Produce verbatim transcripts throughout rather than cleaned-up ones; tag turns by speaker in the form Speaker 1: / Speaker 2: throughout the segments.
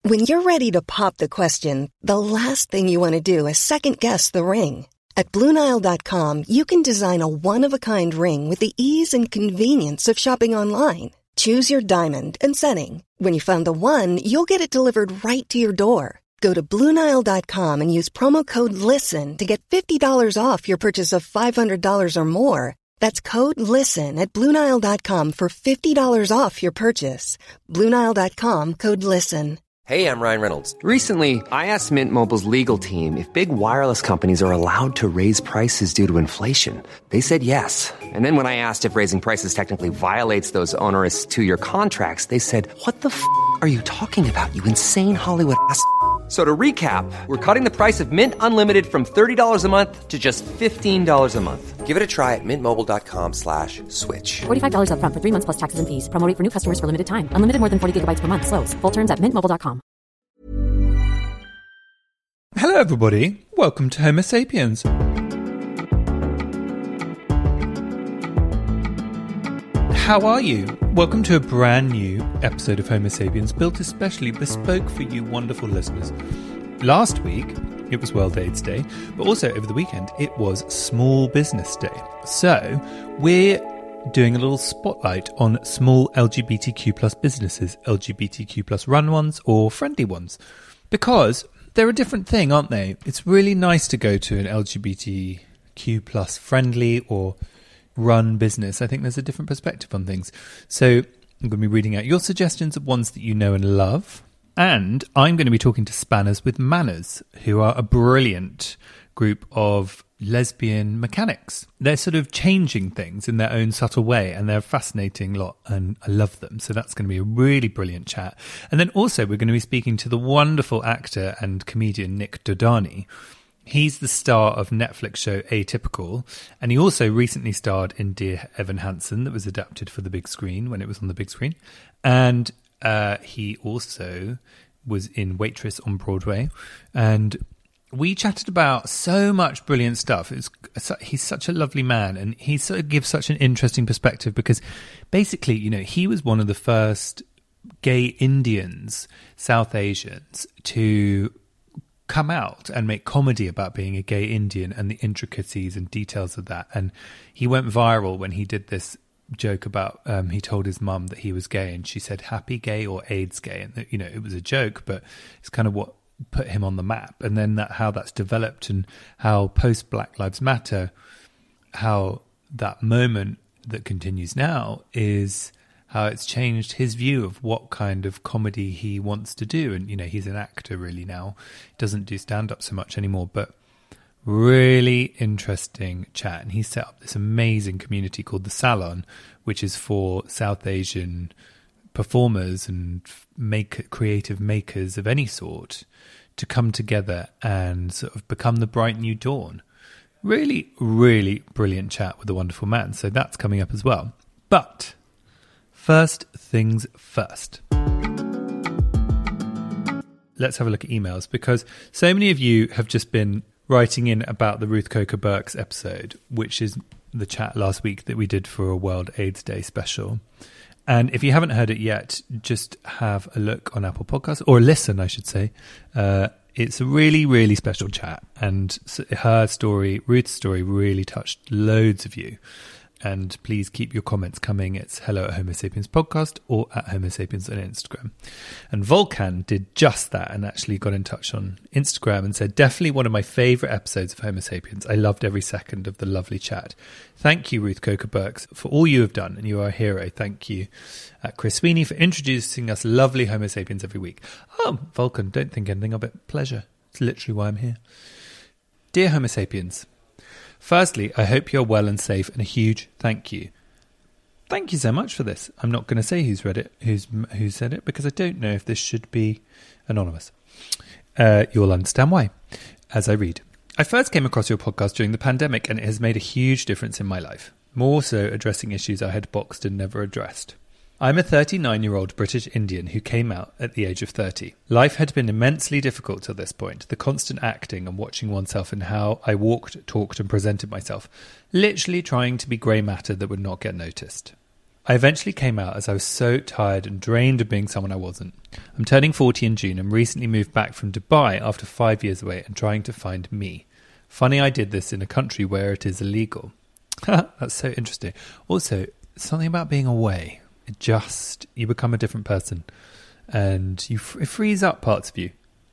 Speaker 1: When you're ready to pop the question, the last thing you want to do is second-guess the ring. At Blue Nile dot com, you can design a one-of-a-kind ring with the ease and convenience of shopping online. Choose your diamond and setting. When you find the one, you'll get it delivered right to your door. Go to Blue Nile dot com and use promo code LISTEN to get fifty dollars off your purchase of five hundred dollars or more. That's code LISTEN at Blue Nile dot com for fifty dollars off your purchase. Blue Nile dot com, code LISTEN.
Speaker 2: Hey, I'm Ryan Reynolds. Recently, I asked Mint Mobile's legal team if big wireless companies are allowed to raise prices due to inflation. They said yes. And then when I asked if raising prices technically violates those onerous two-year contracts, they said, what the f*** are you talking about, you insane Hollywood ass f- So to recap, we're cutting the price of Mint Unlimited from thirty dollars a month to just fifteen dollars a month. Give it a try at mintmobile.com slash switch.
Speaker 3: forty-five dollars up front for three months plus taxes and fees. Promo rate for new customers for limited time. Unlimited more than forty gigabytes per month. Slows full terms at mint mobile dot com.
Speaker 4: Hello everybody, welcome to Homo Sapiens. How are you? Welcome to a brand new episode of Homo Sapiens, built especially bespoke for you wonderful listeners. Last week, it was World AIDS Day, but also over the weekend, it was Small Business Day. So, we're doing a little spotlight on small L G B T Q plus businesses, L G B T Q plus run ones or friendly ones, because they're a different thing, aren't they? It's really nice to go to an L G B T Q plus friendly or run business. I think there's a different perspective on things. So I'm going to be reading out your suggestions of ones that you know and love. And I'm going to be talking to Spanners with Manners, who are a brilliant group of lesbian mechanics. They're sort of changing things in their own subtle way, and they're a fascinating lot, and I love them. So that's going to be a really brilliant chat. And then also we're going to be speaking to the wonderful actor and comedian Nick Dodani. He's the star of Netflix show Atypical, and he also recently starred in Dear Evan Hansen that was adapted for the big screen when it was on the big screen. And uh, he also was in Waitress on Broadway. And we chatted about so much brilliant stuff. It was, he's such a lovely man, and he sort of gives such an interesting perspective because basically, you know, he was one of the first gay Indians, South Asians, to come out and make comedy about being a gay Indian and the intricacies and details of that. And he went viral when he did this joke about, um, he told his mum that he was gay and she said, happy gay or AIDS gay? And, you know, it was a joke, but it's kind of what put him on the map. And then that how that's developed and how post Black Lives Matter, how that moment that continues now is how it's changed his view of what kind of comedy he wants to do. And, you know, he's an actor really now. Doesn't do stand-up so much anymore, but really interesting chat. And he set up this amazing community called The Salon, which is for South Asian performers and make creative makers of any sort to come together and sort of become the bright new dawn. Really, really brilliant chat with a wonderful man. So that's coming up as well. But first things first. Let's have a look at emails, because so many of you have just been writing in about the Ruth Coker Burks episode, which is the chat last week that we did for a World AIDS Day special. And if you haven't heard it yet, just have a look on Apple Podcasts, or listen, I should say. Uh, it's a really, really special chat. And her story, Ruth's story, really touched loads of you. And please keep your comments coming. It's hello at Homo Sapiens Podcast or at Homo Sapiens on Instagram. And Volcan did just that and actually got in touch on Instagram and said, definitely one of my favourite episodes of Homo Sapiens. I loved every second of the lovely chat. Thank you, Ruth Coker Burks, for all you have done, and you are a hero. Thank you. Uh, Chris Sweeney for introducing us lovely Homo Sapiens every week. Oh, Volcan, don't think anything of it. Pleasure. It's literally why I'm here. Dear Homo Sapiens, firstly, I hope you're well and safe, and a huge thank you. Thank you so much for this. I'm not going to say who's read it, who's who said it, because I don't know if this should be anonymous. Uh, you'll understand why, as I read. I first came across your podcast during the pandemic, and it has made a huge difference in my life, more so addressing issues I had boxed and never addressed. I'm a thirty-nine-year-old British Indian who came out at the age of thirty. Life had been immensely difficult till this point, the constant acting and watching oneself and how I walked, talked and presented myself, literally trying to be grey matter that would not get noticed. I eventually came out as I was so tired and drained of being someone I wasn't. I'm turning forty in June and recently moved back from Dubai after five years away and trying to find me. Funny I did this in a country where it is illegal. That's so interesting. Also, something about being away. It just, you become a different person and you it frees up parts of you.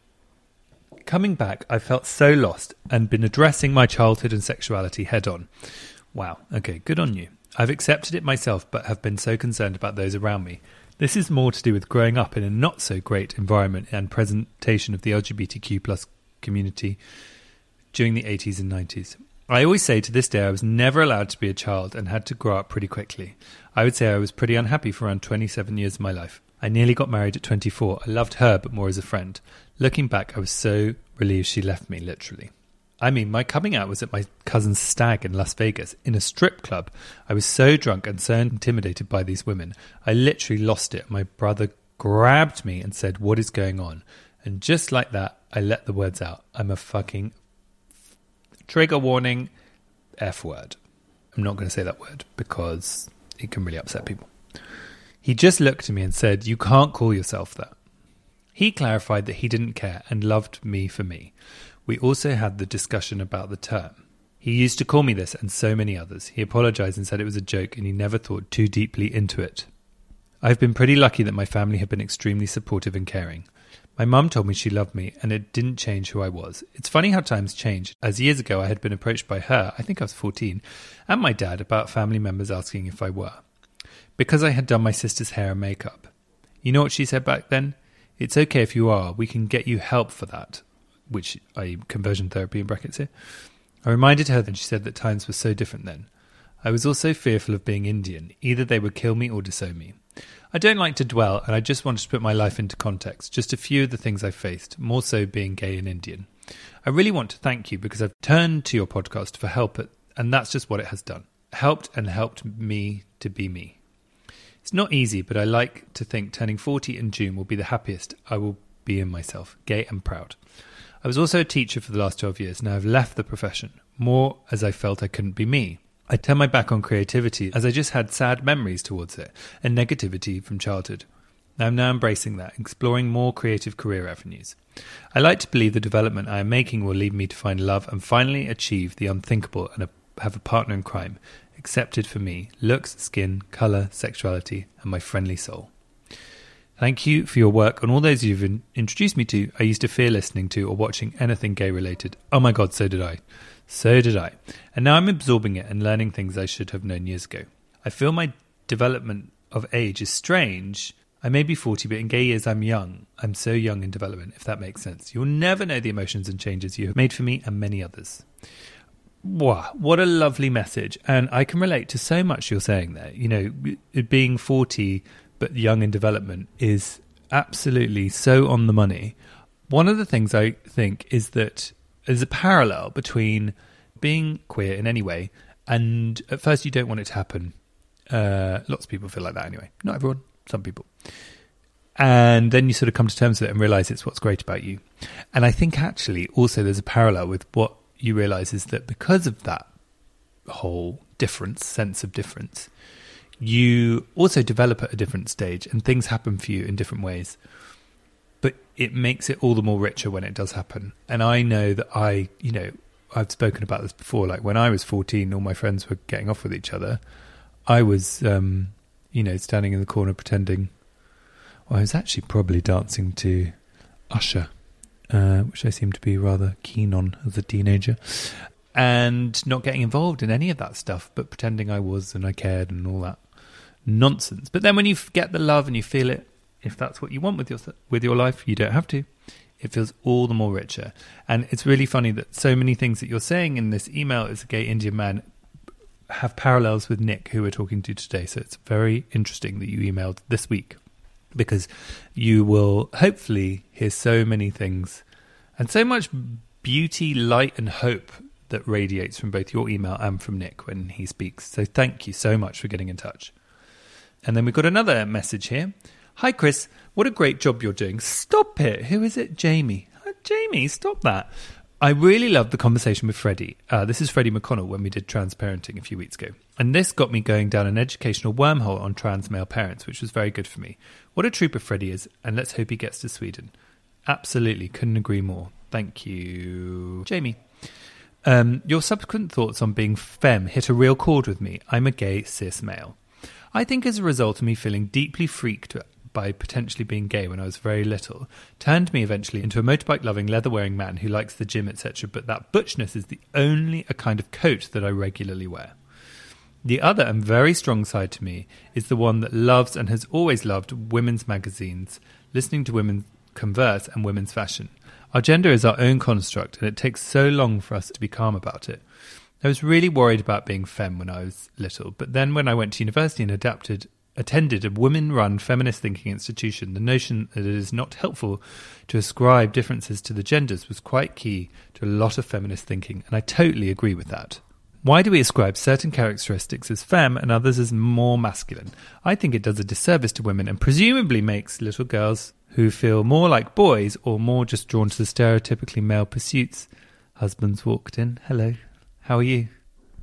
Speaker 4: Coming back, I felt so lost and been addressing my childhood and sexuality head on. Wow, okay, good on you. I've accepted it myself, but have been so concerned about those around me. This is more to do with growing up in a not-so-great environment and presentation of the L G B T Q plus community during the eighties and nineties. I always say to this day I was never allowed to be a child and had to grow up pretty quickly. I would say I was pretty unhappy for around twenty-seven years of my life. I nearly got married at twenty-four. I loved her, but more as a friend. Looking back, I was so relieved she left me, literally. I mean, my coming out was at my cousin's stag in Las Vegas, in a strip club. I was so drunk and so intimidated by these women. I literally lost it. My brother grabbed me and said, "What is going on?" And just like that, I let the words out. I'm a fucking trigger warning F word. I'm not going to say that word because it can really upset people. He just looked at me and said, "You can't call yourself that." He clarified that he didn't care and loved me for me. We also had the discussion about the term. He used to call me this and so many others. He apologised and said it was a joke and he never thought too deeply into it. I've been pretty lucky that my family have been extremely supportive and caring. My mum told me she loved me and it didn't change who I was. It's funny how times change, as years ago I had been approached by her, I think I was fourteen, and my dad about family members asking if I were. Because I had done my sister's hair and makeup. You know what she said back then? "It's okay if you are, we can get you help for that." Which I conversion therapy in brackets here. I reminded her that she said that times were so different then. I was also fearful of being Indian. Either they would kill me or disown me. I don't like to dwell, and I just wanted to put my life into context. Just a few of the things I faced, more so being gay and Indian. I really want to thank you because I've turned to your podcast for help, and that's just what it has done. Helped and helped me to be me. It's not easy, but I like to think turning forty in June will be the happiest I will be in myself, gay and proud. I was also a teacher for the last twelve years. Now I've left the profession, more as I felt I couldn't be me. I turned my back on creativity as I just had sad memories towards it and negativity from childhood. I'm now embracing that, exploring more creative career avenues. I like to believe the development I am making will lead me to find love and finally achieve the unthinkable and have a partner in crime, accepted for me, looks, skin, colour, sexuality, and my friendly soul. Thank you for your work on all those you've in- introduced me to. I used to fear listening to or watching anything gay related. Oh my God, so did I. So did I. And now I'm absorbing it and learning things I should have known years ago. I feel my development of age is strange. I may be forty, but in gay years I'm young. I'm so young in development, if that makes sense. You'll never know the emotions and changes you have made for me and many others. Wow, what a lovely message. And I can relate to so much you're saying there. You know, being forty but young in development is absolutely so on the money. One of the things I think is that there's a parallel between being queer in any way and at first you don't want it to happen. Uh, lots of people feel like that anyway. Not everyone, some people. And then you sort of come to terms with it and realise it's what's great about you. And I think actually also there's a parallel with what you realise is that because of that whole difference, sense of difference, you also develop at a different stage and things happen for you in different ways. But it makes it all the more richer when it does happen. And I know that I, you know, I've spoken about this before, like when I was fourteen, all my friends were getting off with each other. I was, um, you know, standing in the corner pretending, well, I was actually probably dancing to Usher, uh, which I seemed to be rather keen on as a teenager. And not getting involved in any of that stuff, but pretending I was and I cared and all that nonsense. But then when you get the love and you feel it, if that's what you want with your with your life, you don't have to. It feels all the more richer. And it's really funny that so many things that you're saying in this email as a gay Indian man have parallels with Nick, who we're talking to today. So it's very interesting that you emailed this week because you will hopefully hear so many things and so much beauty, light and hope that radiates from both your email and from Nick when he speaks. So thank you so much for getting in touch. And then we've got another message here. Hi, Chris. What a great job you're doing. Stop it. Who is it? Jamie. Oh, Jamie, stop that. I really loved the conversation with Freddie. Uh, this is Freddie McConnell when we did trans parenting a few weeks ago. And this got me going down an educational wormhole on trans male parents, which was very good for me. What a trooper Freddie is, and let's hope he gets to Sweden. Absolutely, couldn't agree more. Thank you. Jamie. Um, your subsequent thoughts on being femme hit a real chord with me. I'm a gay cis male. I think as a result of me feeling deeply freaked by potentially being gay when I was very little, turned me eventually into a motorbike-loving, leather-wearing man who likes the gym, et cetera. But that butchness is the only a kind of coat that I regularly wear. The other and very strong side to me is the one that loves and has always loved women's magazines, listening to women converse and women's fashion. Our gender is our own construct, and it takes so long for us to be calm about it. I was really worried about being femme when I was little, but then when I went to university and adapted attended a women-run feminist thinking institution, the notion that it is not helpful to ascribe differences to the genders was quite key to a lot of feminist thinking, and I totally agree with that. Why do we ascribe certain characteristics as femme and others as more masculine? I think it does a disservice to women and presumably makes little girls who feel more like boys or more just drawn to the stereotypically male pursuits. Husband's walked in. Hello. How are you?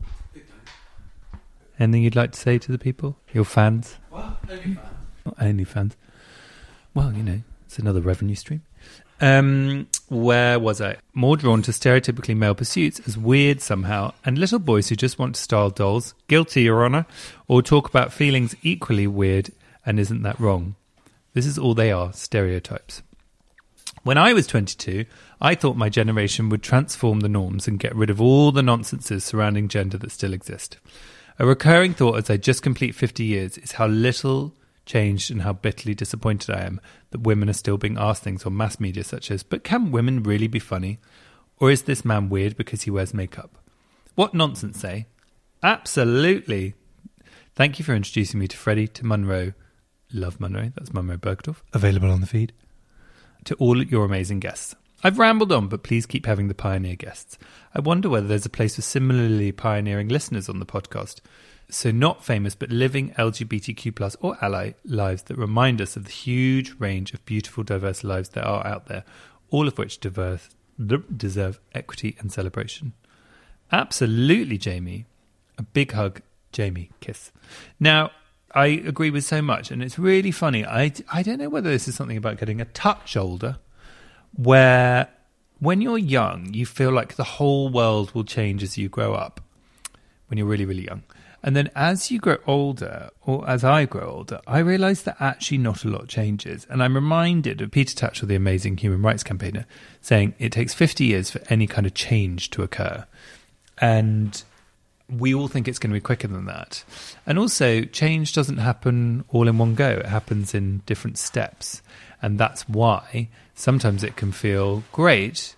Speaker 4: Anything you'd like to say to the people? Your fans?
Speaker 5: Well, only fans.
Speaker 4: Not only fans. Well, you know, it's another revenue stream. Um, where was I? More drawn to stereotypically male pursuits as weird somehow, and little boys who just want to style dolls, guilty, Your Honour, or talk about feelings equally weird, and isn't that wrong? This is all they are, stereotypes. When I was twenty-two, I thought my generation would transform the norms and get rid of all the nonsenses surrounding gender that still exist. A recurring thought as I just complete fifty years is how little changed and how bitterly disappointed I am that women are still being asked things on mass media such as, but can women really be funny? Or is this man weird because he wears makeup? What nonsense, eh? Absolutely. Thank you for introducing me to Freddie, to Munro. Love Munro, that's Munro Bergdorf. Available on the feed. To all your amazing guests. I've rambled on, but please keep having the pioneer guests. I wonder whether there's a place for similarly pioneering listeners on the podcast. So not famous, but living L G B T Q plus or ally lives that remind us of the huge range of beautiful, diverse lives that are out there, all of which diverse, deserve equity and celebration. Absolutely, Jamie. A big hug, Jamie. Kiss. Now, I agree with so much, and it's really funny. I, I don't know whether this is something about getting a touch older, where when you're young, you feel like the whole world will change as you grow up, when you're really, really young. And then as you grow older, or as I grow older, I realise that actually not a lot changes. And I'm reminded of Peter Tatchell, the amazing human rights campaigner, saying it takes fifty years for any kind of change to occur. And we all think it's going to be quicker than that. And also, change doesn't happen all in one go. It happens in different steps. And that's why sometimes it can feel great.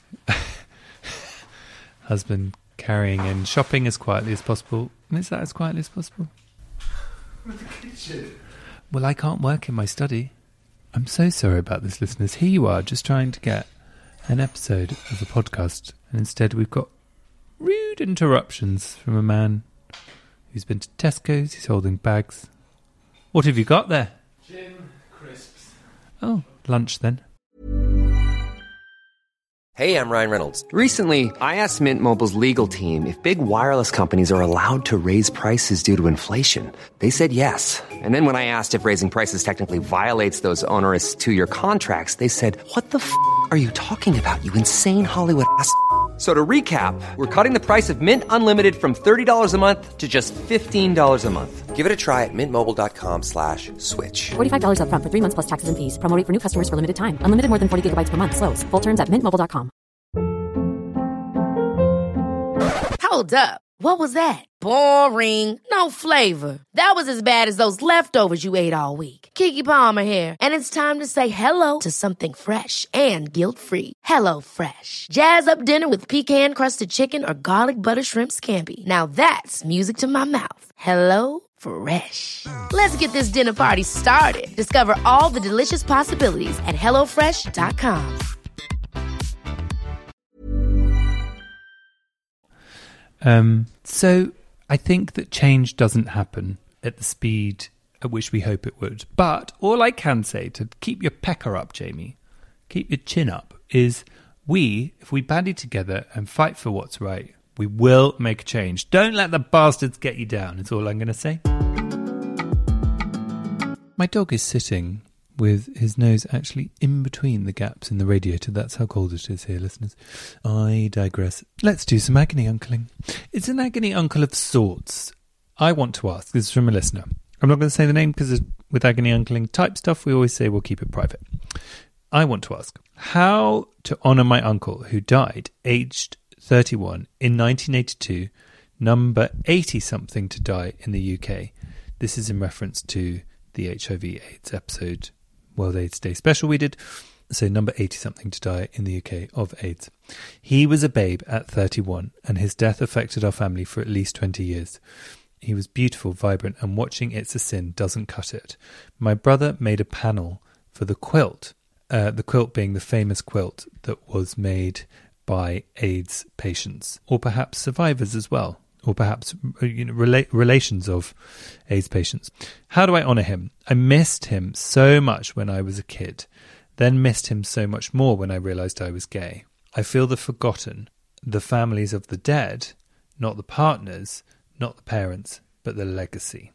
Speaker 4: Husband carrying in shopping as quietly as possible. Is that as quietly as possible?
Speaker 5: With the kitchen.
Speaker 4: Well, I can't work in my study. I'm so sorry about this, listeners. Here you are, just trying to get an episode of a podcast. And instead we've got rude interruptions from a man who's been to Tesco's. He's holding bags. What have you got there?
Speaker 5: Gin crisps.
Speaker 4: Oh, lunch then.
Speaker 2: Hey, I'm Ryan Reynolds. Recently, I asked Mint Mobile's legal team if big wireless companies are allowed to raise prices due to inflation. They said yes. And then when I asked if raising prices technically violates those onerous two-year contracts, they said, what the f*** are you talking about, you insane Hollywood ass f- So to recap, we're cutting the price of Mint Unlimited from thirty dollars a month to just fifteen dollars a month. Give it a try at mintmobile.com slash switch.
Speaker 3: forty-five dollars up front for three months plus taxes and fees. Promo rate for new customers for limited time. Unlimited more than forty gigabytes per month. Slows full terms at mint mobile dot com.
Speaker 6: Hold up. What was that? Boring. No flavor. That was as bad as those leftovers you ate all week. Keke Palmer here. And it's time to say hello to something fresh and guilt-free. Hello Fresh. Jazz up dinner with pecan-crusted chicken or garlic butter shrimp scampi. Now that's music to my mouth. Hello Fresh. Let's get this dinner party started. Discover all the delicious possibilities at hello fresh dot com.
Speaker 4: Um, so I think that change doesn't happen at the speed at which we hope it would. But all I can say to keep your pecker up, Jamie, keep your chin up, is We, if we bandy together and fight for what's right, we will make a change. Don't let the bastards get you down, is all I'm going to say. My dog is sitting with his nose actually in between the gaps in the radiator. That's how cold it is here, listeners. I digress. Let's do some agony uncling. It's an agony uncle of sorts. I want to ask, this is from a listener. I'm not going to say the name because with agony uncling type stuff, we always say we'll keep it private. I want to ask how to honour my uncle who died aged thirty-one in nineteen eighty-two, number eighty-something to die in the U K. This is in reference to the H I V AIDS episode, World AIDS Day special we did. So number eighty-something to die in the U K of AIDS. He was a babe at thirty-one, and his death affected our family for at least twenty years. He was beautiful, vibrant, and watching It's a Sin doesn't cut it. My brother made a panel for the quilt, uh, the quilt being the famous quilt that was made by AIDS patients, or perhaps survivors as well, or perhaps you know, rela- relations of AIDS patients. How do I honour him? I missed him so much when I was a kid, then missed him so much more when I realised I was gay. I feel the forgotten, the families of the dead, not the partners, not the parents, but the legacy.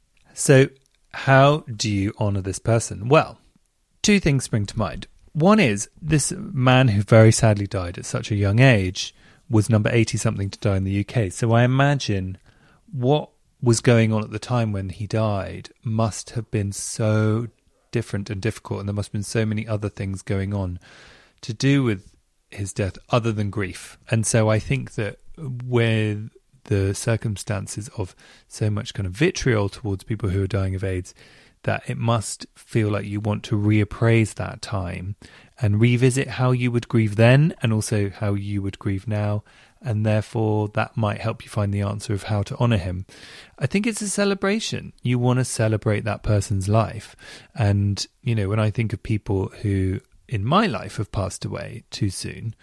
Speaker 4: So how do you honour this person? Well, two things spring to mind. One is this man who very sadly died at such a young age was number eighty-something to die in the U K. So I imagine what was going on at the time when he died must have been so different and difficult, and there must have been so many other things going on to do with his death other than grief. And so I think that with the circumstances of so much kind of vitriol towards people who are dying of AIDS, that it must feel like you want to reappraise that time and revisit how you would grieve then and also how you would grieve now. And therefore that might help you find the answer of how to honour him. I think it's a celebration. You want to celebrate that person's life. And, you know, when I think of people who in my life have passed away too soon,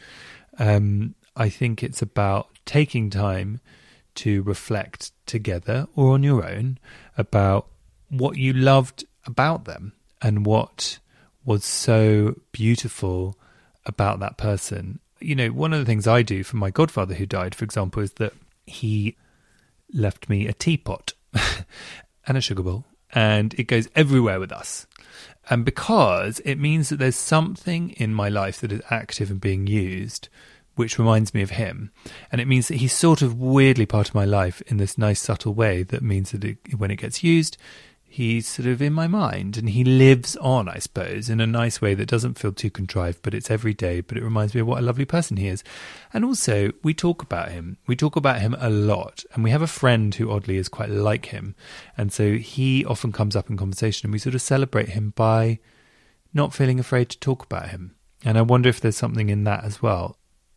Speaker 4: um, I think it's about taking time to reflect together or on your own about what you loved about them and what was so beautiful about that person. You know, one of the things I do for my godfather who died, for example, is that he left me a teapot and a sugar bowl, and it goes everywhere with us. And because it means that there's something in my life that is active and being used, which reminds me of him. And it means that he's sort of weirdly part of my life in this nice, subtle way that means that it, when it gets used, he's sort of in my mind and he lives on, I suppose, in a nice way that doesn't feel too contrived, but it's every day, but it reminds me of what a lovely person he is. And also, we talk about him. We talk about him a lot. And we have a friend who oddly is quite like him. And so he often comes up in conversation and we sort of celebrate him by not feeling afraid to talk about him. And I wonder if there's something in that as well.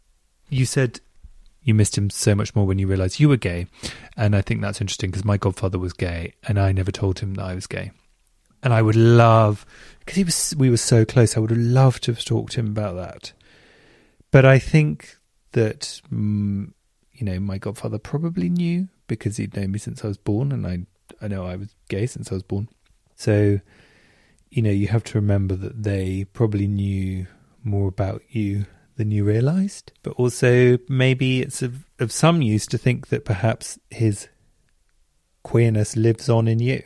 Speaker 4: You said you missed him so much more when you realised you were gay. And I think that's interesting because my godfather was gay and I never told him that I was gay. And I would love, because he was, we were so close, I would have loved to have talked to him about that. But I think that, um, you know, my godfather probably knew because he'd known me since I was born, and I, I know I was gay since I was born. So, you know, you have to remember that they probably knew more about you than you realised, but also maybe it's of, of some use to think that perhaps his queerness lives on in you,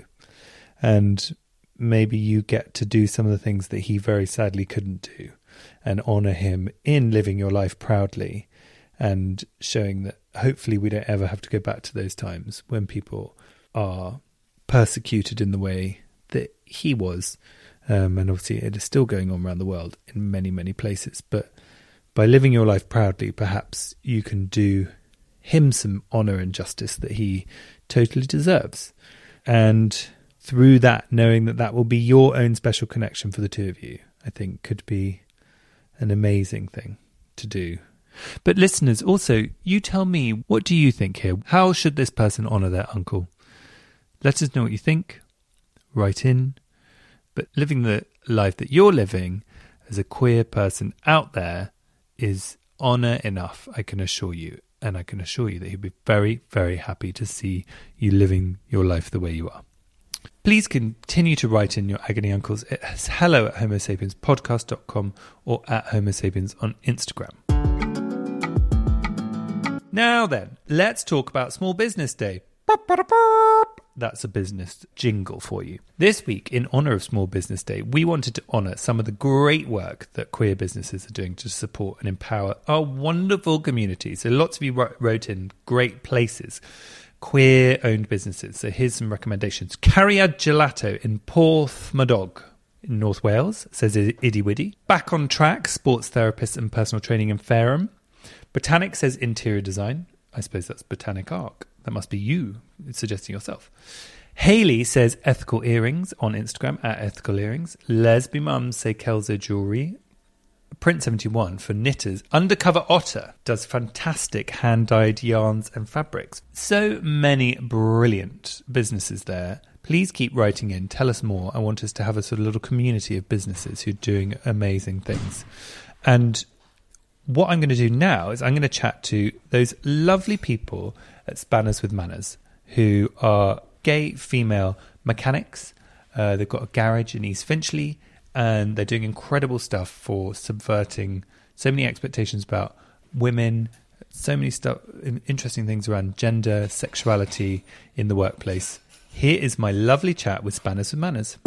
Speaker 4: and maybe you get to do some of the things that he very sadly couldn't do and honour him in living your life proudly and showing that hopefully we don't ever have to go back to those times when people are persecuted in the way that he was. Um, and obviously it is still going on around the world in many, many places, but by living your life proudly, perhaps you can do him some honour and justice that he totally deserves. And through that, knowing that that will be your own special connection for the two of you, I think could be an amazing thing to do. But listeners, also, you tell me, what do you think here? How should this person honour their uncle? Let us know what you think. Write in. But living the life that you're living as a queer person out there is honour enough, I can assure you. And I can assure you that he'd be very, very happy to see you living your life the way you are. Please continue to write in your agony uncles. It's hello at homo sapiens podcast dot com or at homo sapiens on Instagram. Now then, let's talk about Small Business Day. That's a business jingle for you. This week, in honour of Small Business Day, we wanted to honour some of the great work that queer businesses are doing to support and empower our wonderful community. So lots of you wrote in great places, queer-owned businesses. So here's some recommendations. Cariad Gelato in Porthmadog in North Wales, says Iddy Widdy. Back on Track, sports therapist and personal training in Fareham. Botanic says interior design. I suppose that's Botanic Arc. That must be you suggesting yourself. Hayley says ethical earrings on Instagram at ethical earrings. Lesby Mums say Kelso jewellery. Print seventy-one for knitters. Undercover Otter does fantastic hand-dyed yarns and fabrics. So many brilliant businesses there. Please keep writing in. Tell us more. I want us to have a sort of little community of businesses who are doing amazing things. And what I'm going to do now is I'm going to chat to those lovely people at Spanners with Manners who are gay female mechanics. Uh, they've got a garage in East Finchley and they're doing incredible stuff for subverting so many expectations about women, so many stuff, interesting things around gender, sexuality in the workplace. Here is my lovely chat with Spanners with Manners.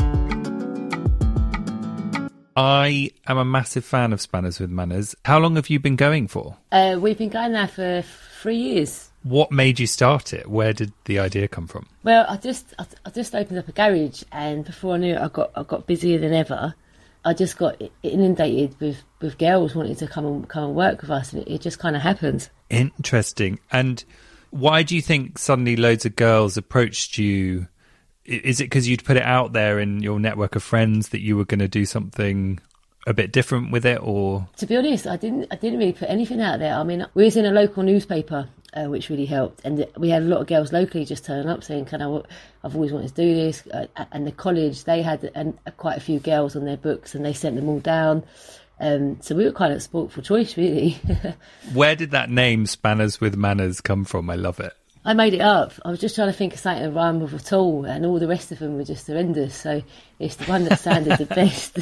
Speaker 4: I am a massive fan of Spanners with Manners. How long have you been going for?
Speaker 7: Uh, we've been going there for three years.
Speaker 4: What made you start it? Where did the idea come from?
Speaker 7: Well, I just I, I just opened up a garage, and before I knew it, I got I got busier than ever. I just got inundated with, with girls wanting to come and come and work with us, and it, it just kind of happened.
Speaker 4: Interesting. And why do you think suddenly loads of girls approached you? Is it because you'd put it out there in your network of friends that you were going to do something a bit different with it, or? To
Speaker 7: be honest, I didn't. I didn't really put anything out there. I mean, we was in a local newspaper, uh, which really helped, and we had a lot of girls locally just turn up saying, "Can I? I've always wanted to do this." Uh, and the college, they had an, quite a few girls on their books, and they sent them all down. Um, so we were kind of sport for choice, really.
Speaker 4: Where did that name Spanners with Manners come from? I love it.
Speaker 7: I made it up. I was just trying to think of something to rhyme with at all, and all the rest of them were just horrendous. So it's the one that sounded the best.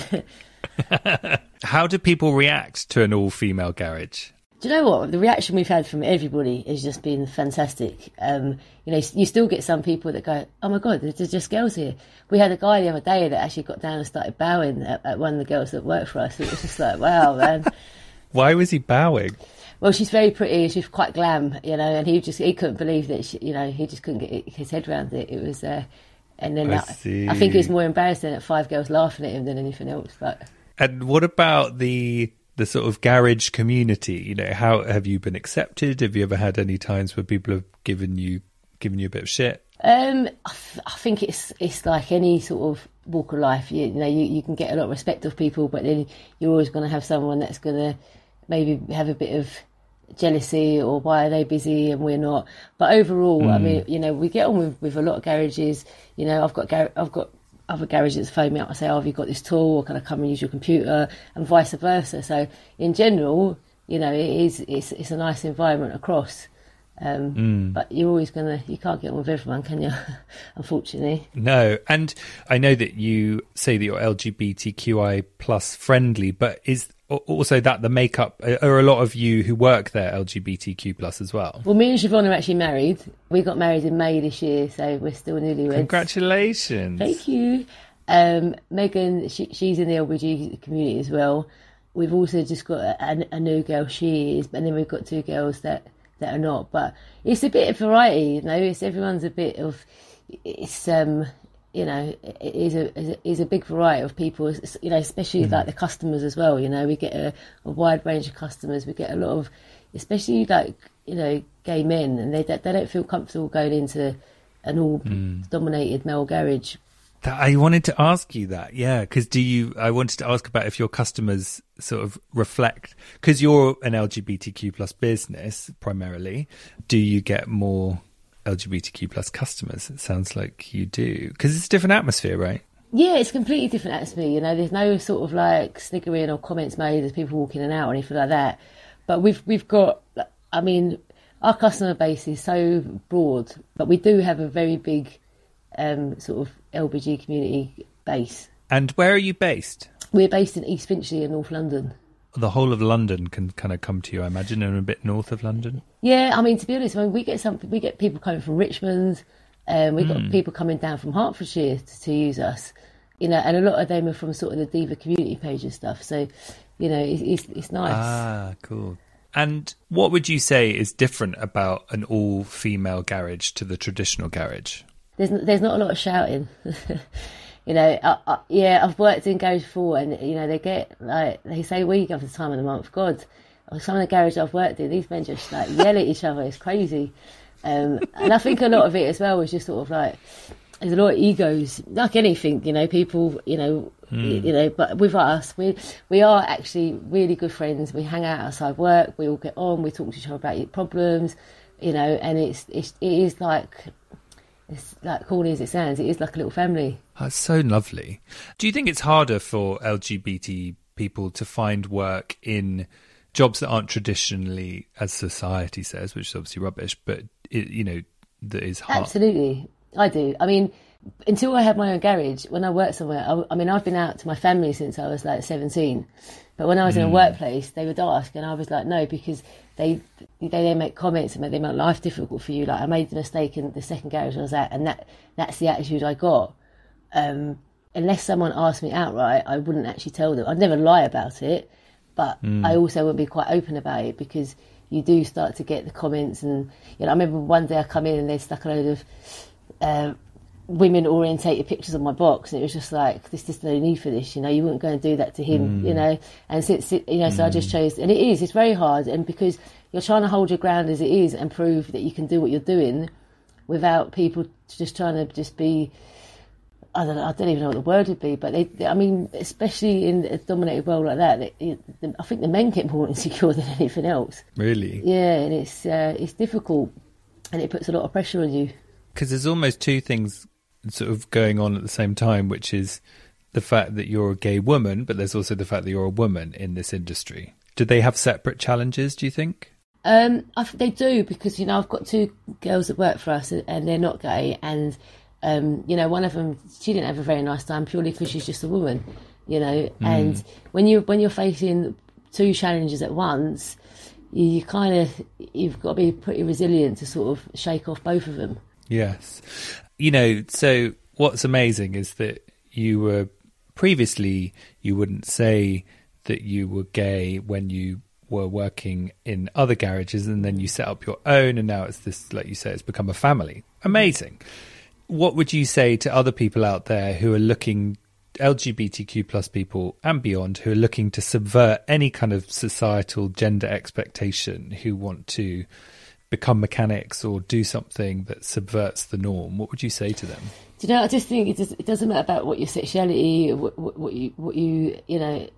Speaker 4: How do people react to an all-female garage?
Speaker 7: Do you know what? The reaction we've had from everybody has just been fantastic. Um, you know, you still get some people that go, "Oh my God, there's just girls here." We had a guy the other day that actually got down and started bowing at, at one of the girls that worked for us. It was just like, wow, man.
Speaker 4: Why was he bowing?
Speaker 7: Well, she's very pretty. She's quite glam, you know, and he just he couldn't believe that, she, you know, he just couldn't get his head around it. It was, uh, and then
Speaker 4: I,
Speaker 7: that,
Speaker 4: see.
Speaker 7: I think it was more embarrassing at five girls laughing at him than anything else. But
Speaker 4: and what about the the sort of garage community? You know, how have you been accepted? Have you ever had any times where people have given you given you a bit of shit?
Speaker 7: Um, I, th- I think it's it's like any sort of walk of life. You, you know, you, you can get a lot of respect of people, but then you're always going to have someone that's going to maybe have a bit of jealousy, or why are they busy and we're not. But overall, mm. I mean, you know, we get on with, with a lot of garages. You know, I've got gar- I've got other garages that phone me up and say, "Oh, have you got this tool, or can I come and use your computer?" and vice versa. So in general, you know, it is it's it's a nice environment across. Um, mm. But you're always gonna you can't get on with everyone, can you? Unfortunately.
Speaker 4: No. And I know that you say that you're L G B T Q I plus friendly, but is also that the makeup, are a lot of you who work there L G B T Q plus as well?
Speaker 7: Well, me and Siobhan are actually married. We got married in May this year, so we're still newlyweds.
Speaker 4: Congratulations.
Speaker 7: Thank you. Um, Megan, she, she's in the L B G community as well. We've also just got a, a new girl, she is, and then we've got two girls that, that are not. But it's a bit of variety, you know. It's everyone's a bit of, it's um, you know, it is a it is a big variety of people, you know, especially mm. like the customers as well. You know, we get a, a wide range of customers. We get a lot of, especially like, you know, gay men, and they they don't feel comfortable going into an all mm. dominated male garage.
Speaker 4: I wanted to ask you that, yeah, because do you? I wanted to ask about if your customers sort of reflect, because you're an L G B T Q plus business primarily. Do you get more L G B T Q plus customers? It sounds like you do, because it's a different atmosphere, right?
Speaker 7: Yeah, it's a completely different atmosphere. You know, there's no sort of like sniggering or comments made as people walking in and out or anything like that. But we've we've got, I mean, our customer base is so broad, but we do have a very big um, sort of L B G community base.
Speaker 4: And where are you based?
Speaker 7: We're based in East Finchley in North London.
Speaker 4: The whole of London can kind of come to you, I imagine, and a bit north of London.
Speaker 7: Yeah, I mean, to be honest, I mean, we get some, we get people coming from Richmond, and um, we've got mm. people coming down from Hertfordshire to, to use us, you know, and a lot of them are from sort of the Diva community page and stuff. So, you know, it's it's, it's nice.
Speaker 4: Ah, cool. And what would you say is different about an all-female garage to the traditional garage?
Speaker 7: There's there's not a lot of shouting. You know, I, I, yeah, I've worked in garage before, and you know, they get like they say, "Where you go for the time of the month?" God, some of the garages I've worked in, these men just like yell at each other. It's crazy, um, and I think a lot of it as well was just sort of like there's a lot of egos, like anything. You know, people, you know, mm. you know. But with us, we we are actually really good friends. We hang out outside work. We all get on. We talk to each other about your problems, you know, and it's, it's it is like. It's like corny as it sounds, it is like a little family.
Speaker 4: That's so lovely. Do you think it's harder for L G B T people to find work in jobs that aren't traditionally, as society says, which is obviously rubbish, but, it, you know, that is hard?
Speaker 7: Absolutely. I do. I mean, until I had my own garage, when I worked somewhere, I, I mean, I've been out to my family since I was like seventeen. But when I was mm. in a workplace, they would ask, and I was like, no, because they they, they make comments and they make life difficult for you. Like, I made the mistake in the second garage I was at, and that that's the attitude I got. Um, unless someone asked me outright, I wouldn't actually tell them. I'd never lie about it, but mm. I also wouldn't be quite open about it, because you do start to get the comments. And you know, I remember one day I come in and they stuck a load of uh, women-orientated pictures on my box, and it was just like, this there's no need for this, you know, you wouldn't go and do that to him, mm. you know, and since, you know, so mm. I just chose, and it is, it's very hard, and because you're trying to hold your ground as it is and prove that you can do what you're doing without people just trying to just be, I don't know, I don't even know what the word would be, but they, they, I mean, especially in a dominated world like that, they, they, I think the men get more insecure than anything else.
Speaker 4: Really?
Speaker 7: Yeah, and it's uh, it's difficult, and it puts a lot of pressure on you.
Speaker 4: Because there's almost two things sort of going on at the same time, which is the fact that you're a gay woman, but there's also the fact that you're a woman in this industry. Do they have separate challenges, do you think?
Speaker 7: Um, I think they do, because, you know, I've got two girls that work for us and they're not gay, and, um, you know, one of them, she didn't have a very nice time purely because she's just a woman, you know, mm. and when, you, when you're facing two challenges at once, you, you kind of, you've got to be pretty resilient to sort of shake off both of them.
Speaker 4: Yes. You know, so what's amazing is that you were previously, you wouldn't say that you were gay when you were working in other garages, and then you set up your own, and now it's this, like you say, it's become a family. Amazing. What would you say to other people out there who are looking, L G B T Q plus people and beyond, who are looking to subvert any kind of societal gender expectation, who want to become mechanics or do something that subverts the norm? What would you say to them?
Speaker 7: Do you know, I just think it, does, it doesn't matter about what your sexuality, what, what, what you, what you, you know,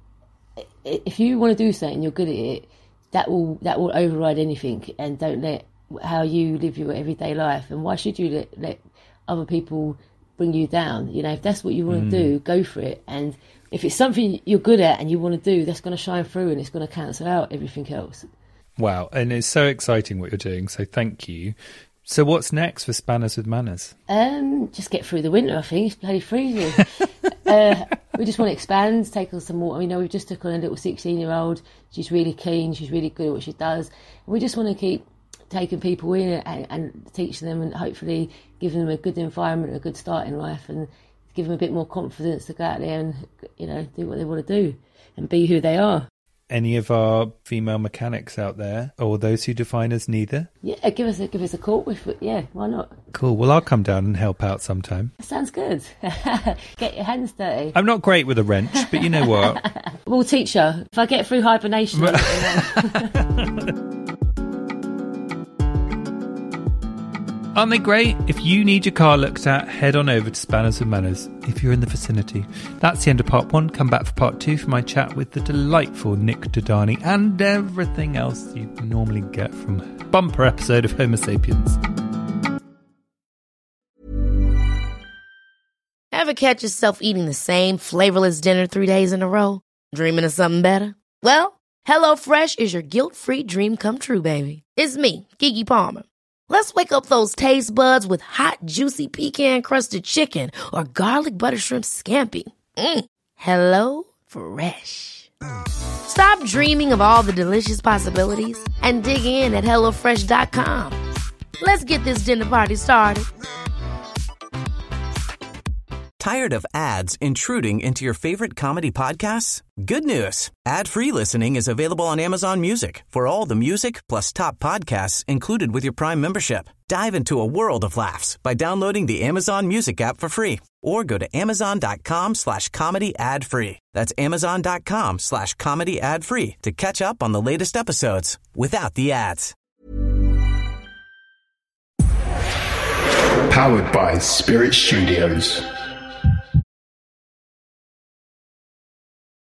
Speaker 7: if you want to do something, you're good at it, that will that will override anything, and don't let how you live your everyday life. And why should you let, let other people bring you down? You know, if that's what you want mm. to do, go for it. And if it's something you're good at and you want to do, that's going to shine through, and it's going to cancel out everything else. Wow,
Speaker 4: and it's so exciting what you're doing, so thank you. So what's next for Spanners with Manners?
Speaker 7: Um, just get through the winter, I think. It's bloody freezing. uh, we just want to expand, take on some more. I mean, you know, we've just took on a little sixteen-year-old. She's really keen. She's really good at what she does. And we just want to keep taking people in and, and teaching them, and hopefully giving them a good environment, a good start in life, and give them a bit more confidence to go out there and, you know, do what they want to do and be who they are.
Speaker 4: Any of our female mechanics out there, or those who define as neither?
Speaker 7: Yeah, give us a give us a call. If, yeah, why not?
Speaker 4: Cool. Well, I'll come down and help out sometime.
Speaker 7: Sounds good. Get your hands dirty.
Speaker 4: I'm not great with a wrench, but you know what?
Speaker 7: We'll teach her. If I get through hibernation.
Speaker 4: Aren't they great? If you need your car looked at, head on over to Spanners with Manners if you're in the vicinity. That's the end of part one. Come back for part two for my chat with the delightful Nick Dodani and everything else you normally get from a bumper episode of Homo Sapiens.
Speaker 6: Ever catch yourself eating the same flavorless dinner three days in a row? Dreaming of something better? Well, HelloFresh is your guilt-free dream come true, baby. It's me, Keke Palmer. Let's wake up those taste buds with hot, juicy pecan-crusted chicken or garlic butter shrimp scampi. Mm. Hello Fresh. Stop dreaming of all the delicious possibilities and dig in at hello fresh dot com. Let's get this dinner party started.
Speaker 8: Tired of ads intruding into your favorite comedy podcasts? Good news. Ad-free listening is available on Amazon Music for all the music plus top podcasts included with your Prime membership. Dive into a world of laughs by downloading the Amazon Music app for free or go to amazon.com slash comedy ad free. That's amazon.com slash comedy ad free to catch up on the latest episodes without the ads.
Speaker 9: Powered by Spirit Studios.